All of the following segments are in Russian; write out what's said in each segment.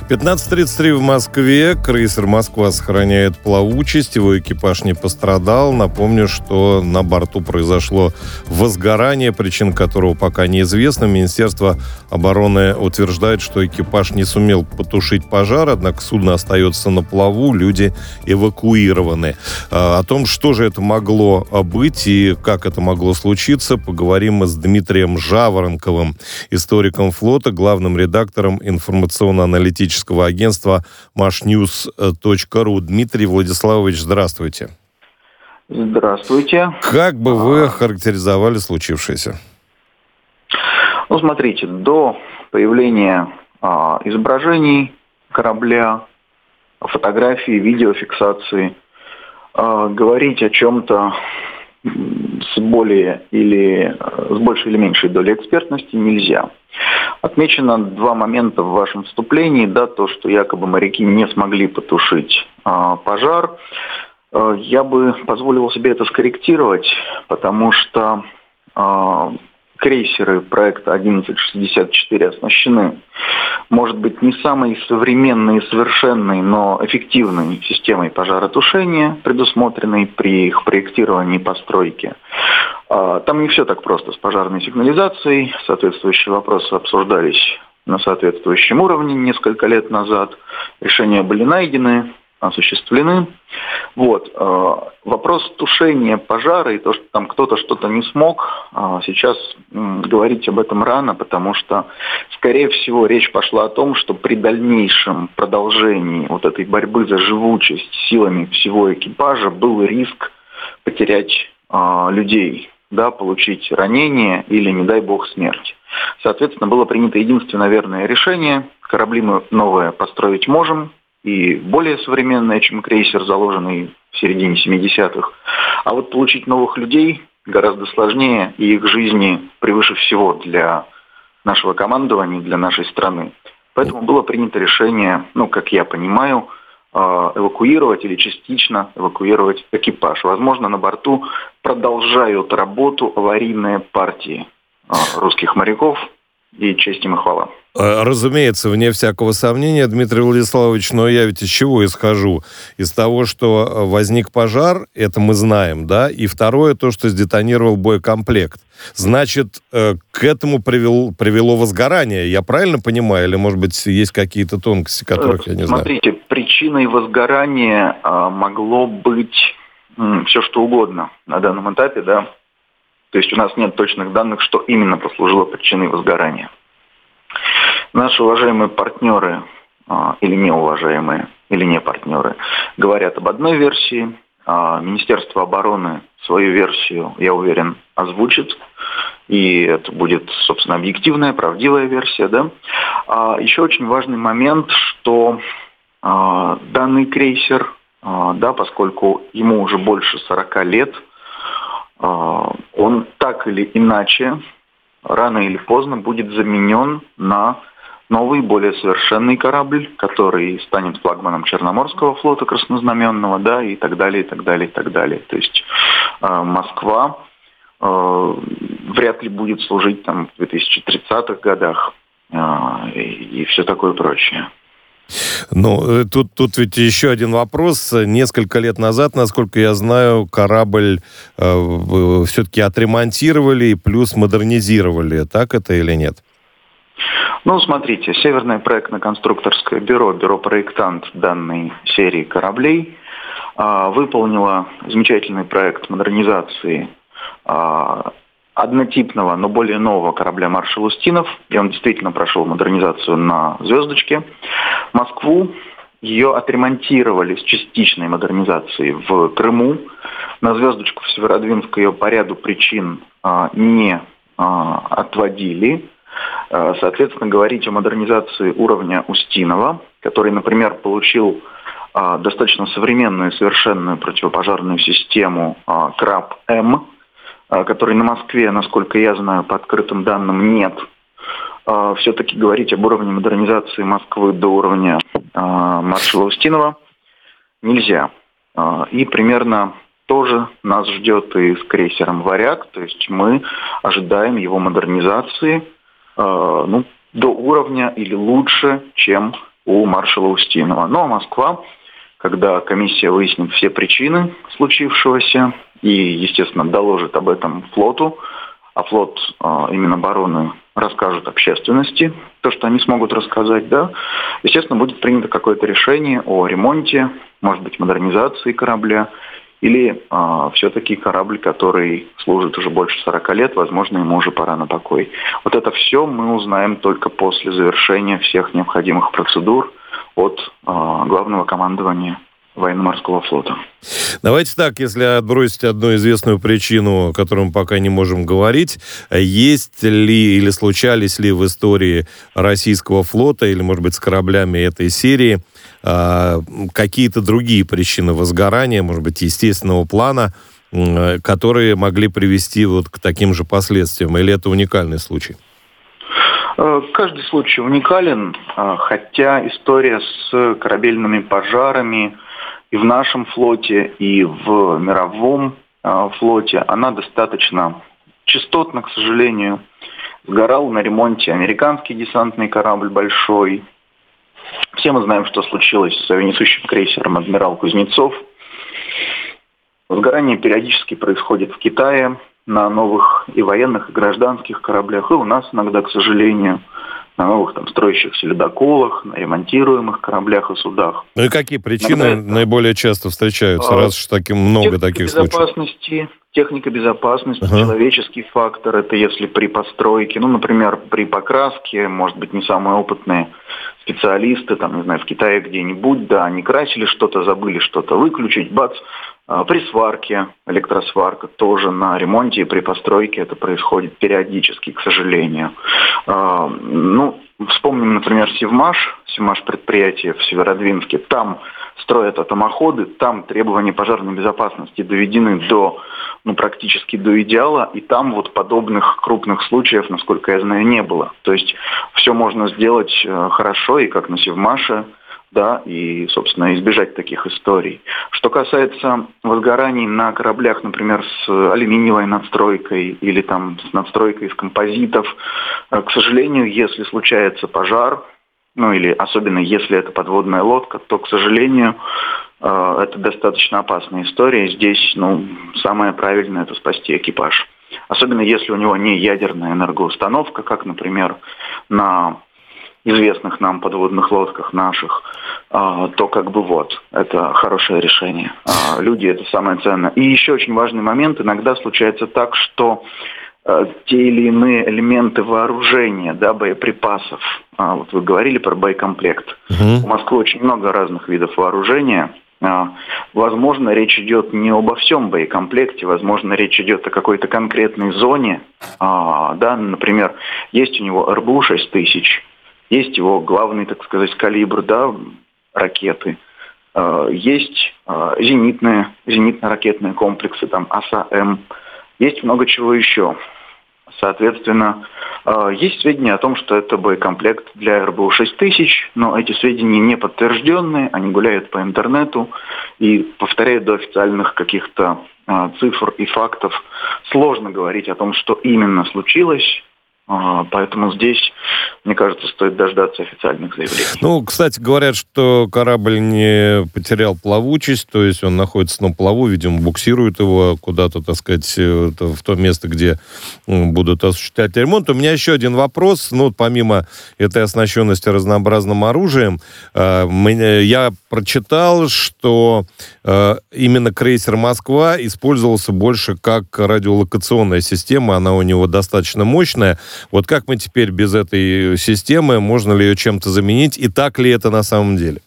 15:33 в Москве. Крейсер «Москва» сохраняет плавучесть. Его экипаж не пострадал. Напомню, что на борту произошло возгорание, причин которого пока неизвестна. Министерство обороны утверждает, что экипаж не сумел потушить пожар, однако судно остается на плаву, люди эвакуированы. О том, что же это могло быть и как это могло случиться, поговорим мы с Дмитрием Жаворонковым, историком флота, главным редактором информационно-аналитического агентства mashnews.ru. Дмитрий Владиславович, здравствуйте. Здравствуйте. Как бы вы характеризовали случившееся? Ну, смотрите, до появления изображений корабля, фотографий, видеофиксации, говорить о чем-то с большей или меньшей долей экспертности нельзя. Отмечено два момента в вашем вступлении, да, то, что якобы моряки не смогли потушить пожар. Я бы позволил себе это скорректировать, потому что крейсеры проекта 1164 оснащены, может быть, не самой современной и совершенной, но эффективной системой пожаротушения, предусмотренной при их проектировании и постройке. Там не все так просто с пожарной сигнализацией. Соответствующие вопросы обсуждались на соответствующем уровне несколько лет назад. Решения были найдены, осуществлены. Вопрос тушения пожара и то, что там кто-то что-то не смог, сейчас говорить об этом рано, потому что, скорее всего, речь пошла о том, что при дальнейшем продолжении вот этой борьбы за живучесть силами всего экипажа был риск потерять людей, да, получить ранение или, не дай бог, смерть. Соответственно, было принято единственное верное решение. Корабли мы новые построить можем, и более современные, чем крейсер, заложенный в середине 70-х. А вот получить новых людей гораздо сложнее, и их жизни превыше всего для нашего командования, для нашей страны. Поэтому было принято решение, как я понимаю, эвакуировать или частично эвакуировать экипаж. Возможно, на борту продолжают работу аварийные партии русских моряков, и честь им и хвала. Разумеется, вне всякого сомнения, Дмитрий Владиславович, но я ведь из чего исхожу? Из того, что возник пожар, это мы знаем, да, и второе, то, что сдетонировал боекомплект. Значит, к этому привело возгорание, я правильно понимаю? Или, может быть, есть какие-то тонкости, которых я не знаю? Смотрите, причиной возгорания могло быть все что угодно на данном этапе, да. То есть у нас нет точных данных, что именно послужило причиной возгорания. Наши уважаемые партнеры или неуважаемые, или не партнеры, говорят об одной версии. Министерство обороны свою версию, я уверен, озвучит. И это будет, собственно, объективная, правдивая версия. Да? Еще очень важный момент, что данный крейсер, да, поскольку ему уже больше 40 лет, он так или иначе, рано или поздно, будет заменен на новый, более совершенный корабль, который станет флагманом Черноморского флота краснознаменного, да, и так далее, и так далее, и так далее. То есть Москва вряд ли будет служить там в 2030-х годах и все такое прочее. Ну, тут ведь еще один вопрос. Несколько лет назад, насколько я знаю, корабль все-таки отремонтировали и плюс модернизировали. Так это или нет? Ну, смотрите, Северное проектно-конструкторское бюро-проектант данной серии кораблей, выполнило замечательный проект модернизации однотипного, но более нового корабля «Маршал Устинов», и он действительно прошел модернизацию на «Звездочке». Москву ее отремонтировали с частичной модернизацией в Крыму. На «Звездочку» в Северодвинск ее по ряду причин не отводили. Соответственно, говорить о модернизации уровня Устинова, который, например, получил достаточно современную и совершенную противопожарную систему КРАБ-М, который на Москве, насколько я знаю, по открытым данным нет. Все-таки говорить об уровне модернизации Москвы до уровня маршала Устинова нельзя. И примерно тоже нас ждет и с крейсером «Варяг», то есть мы ожидаем его модернизации до уровня или лучше, чем у маршала Устинова. Ну а Москва, когда комиссия выяснит все причины случившегося и, естественно, доложит об этом флоту, а флот именно обороны расскажет общественности то, что они смогут рассказать, да, естественно, будет принято какое-то решение о ремонте, может быть, модернизации корабля, или все-таки корабль, который служит уже больше 40 лет, возможно, ему уже пора на покой. Вот это все мы узнаем только после завершения всех необходимых процедур от главного командования военно-морского флота. Давайте так, если отбросить одну известную причину, о которой мы пока не можем говорить, есть ли или случались ли в истории российского флота, или, может быть, с кораблями этой серии, какие-то другие причины возгорания, может быть, естественного плана, которые могли привести вот к таким же последствиям, или это уникальный случай? Каждый случай уникален, хотя история с корабельными пожарами и в нашем флоте, и в мировом флоте, она достаточно частотна, к сожалению. Сгорал на ремонте американский десантный корабль большой. Все мы знаем, что случилось с авианесущим крейсером «Адмирал Кузнецов». Возгорание периодически происходит в Китае на новых и военных, и гражданских кораблях, и у нас иногда, к сожалению, на новых там строящихся ледоколах, на ремонтируемых кораблях и судах. Ну и какие причины наиболее часто встречаются, раз уж много таких случаев? Техника безопасности, человеческий фактор, это если при постройке, например, при покраске, может быть, не самые опытные специалисты, там, не знаю, в Китае где-нибудь, да, они красили что-то, забыли что-то выключить, бац, при сварке, электросварка тоже на ремонте и при постройке это происходит периодически, к сожалению. Вспомним, например, Севмаш предприятие в Северодвинске, там строят атомоходы, там требования пожарной безопасности доведены практически до идеала, и там вот подобных крупных случаев, насколько я знаю, не было. То есть все можно сделать хорошо, и как на Севмаше, да, и, собственно, избежать таких историй. Что касается возгораний на кораблях, например, с алюминиевой надстройкой или там с надстройкой из композитов, к сожалению, если случается пожар, или особенно если это подводная лодка, то, к сожалению, это достаточно опасная история. Здесь, самое правильное – это спасти экипаж. Особенно если у него не ядерная энергоустановка, как, например, на известных нам подводных лодках наших, то это хорошее решение. Люди – это самое ценное. И еще очень важный момент. Иногда случается так, что те или иные элементы вооружения, да, боеприпасов. Вот вы говорили про боекомплект. У Москвы очень много разных видов вооружения. Возможно, речь идет не обо всем боекомплекте, возможно, речь идет о какой-то конкретной зоне. Да, например, есть у него РБУ-6000, есть его главный, так сказать, калибр, да, ракеты. Есть зенитно-ракетные комплексы, там, АСА-М. Есть много чего еще. Соответственно, есть сведения о том, что это боекомплект для РБУ-6000, но эти сведения не подтвержденные, они гуляют по интернету и, повторяю, до официальных каких-то цифр и фактов сложно говорить о том, что именно случилось. Поэтому здесь, мне кажется, стоит дождаться официальных заявлений. Кстати, говорят, что корабль не потерял плавучесть, то есть он находится на плаву, видимо, буксирует его куда-то, так сказать, в то место, где будут осуществлять ремонт. У меня еще один вопрос. Помимо этой оснащенности разнообразным оружием, я прочитал, что именно крейсер «Москва» использовался больше как радиолокационная система, она у него достаточно мощная. Вот как мы теперь без этой системы, можно ли ее чем-то заменить, и так ли это на самом деле?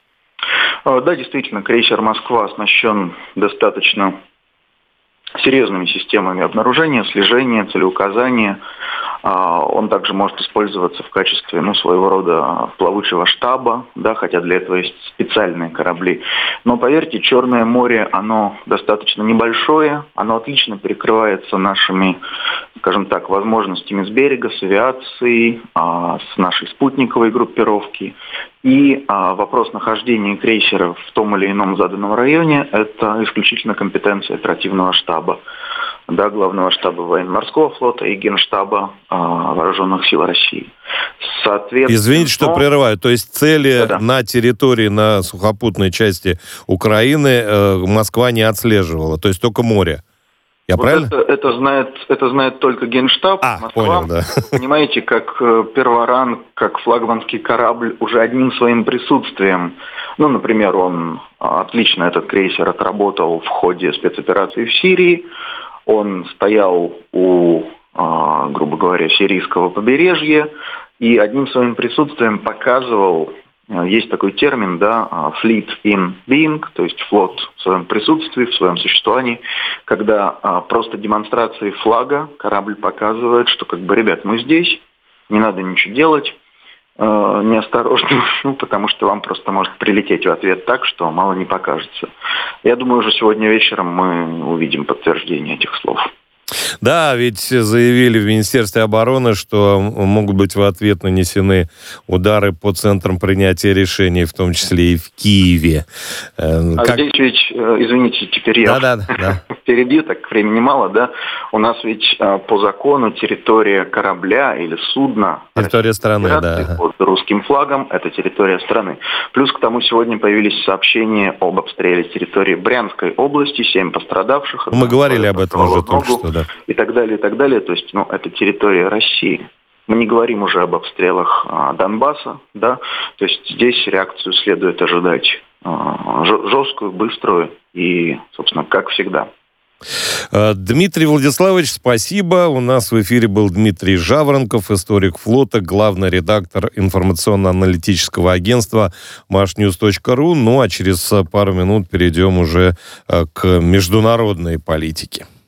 Да, действительно, крейсер «Москва» оснащен достаточно серьезными системами обнаружения, слежения, целеуказания. Он также может использоваться в качестве, своего рода плавучего штаба, да, хотя для этого есть специальные корабли. Но поверьте, Черное море, оно достаточно небольшое, оно отлично перекрывается нашими, скажем так, возможностями с берега, с авиацией, с нашей спутниковой группировки. И вопрос нахождения крейсера в том или ином заданном районе – это исключительно компетенция оперативного штаба. да, Главного штаба военно-морского флота и Генштаба Вооруженных сил России. Соответственно, извините, что прерываю. То есть цели на территории, на сухопутной части Украины Москва не отслеживала, то есть только море. Я вот правильно? Это знает только Генштаб. Москва, понял, да. Понимаете, как Перворан, как флагманский корабль уже одним своим присутствием. Ну, например, он отлично этот крейсер отработал в ходе спецоперации в Сирии. Он стоял у, грубо говоря, сирийского побережья и одним своим присутствием показывал, есть такой термин, да, fleet in being, то есть флот в своем присутствии, в своем существовании, когда просто демонстрацией флага корабль показывает, что как бы, ребят, мы здесь, не надо ничего делать, неосторожно, потому что вам просто может прилететь в ответ так, что мало не покажется. Я думаю, уже сегодня вечером мы увидим подтверждение этих слов. Да, ведь заявили в Министерстве обороны, что могут быть в ответ нанесены удары по центрам принятия решений, в том числе и в Киеве. Здесь ведь, извините, теперь я перебью, так времени мало, да? У нас ведь по закону территория корабля или судна... Территория страны, да. Под русским флагом – это территория страны. Плюс к тому сегодня появились сообщения об обстреле территории Брянской области, 7 пострадавших. Мы говорили об этом уже только что, да. И так далее, и так далее. То есть, это территория России. Мы не говорим уже об обстрелах Донбасса, да. То есть здесь реакцию следует ожидать жесткую, быструю и, собственно, как всегда. Дмитрий Владиславович, спасибо. У нас в эфире был Дмитрий Жаворонков, историк флота, главный редактор информационно-аналитического агентства mashnews.ru. Ну а через пару минут перейдем уже к международной политике.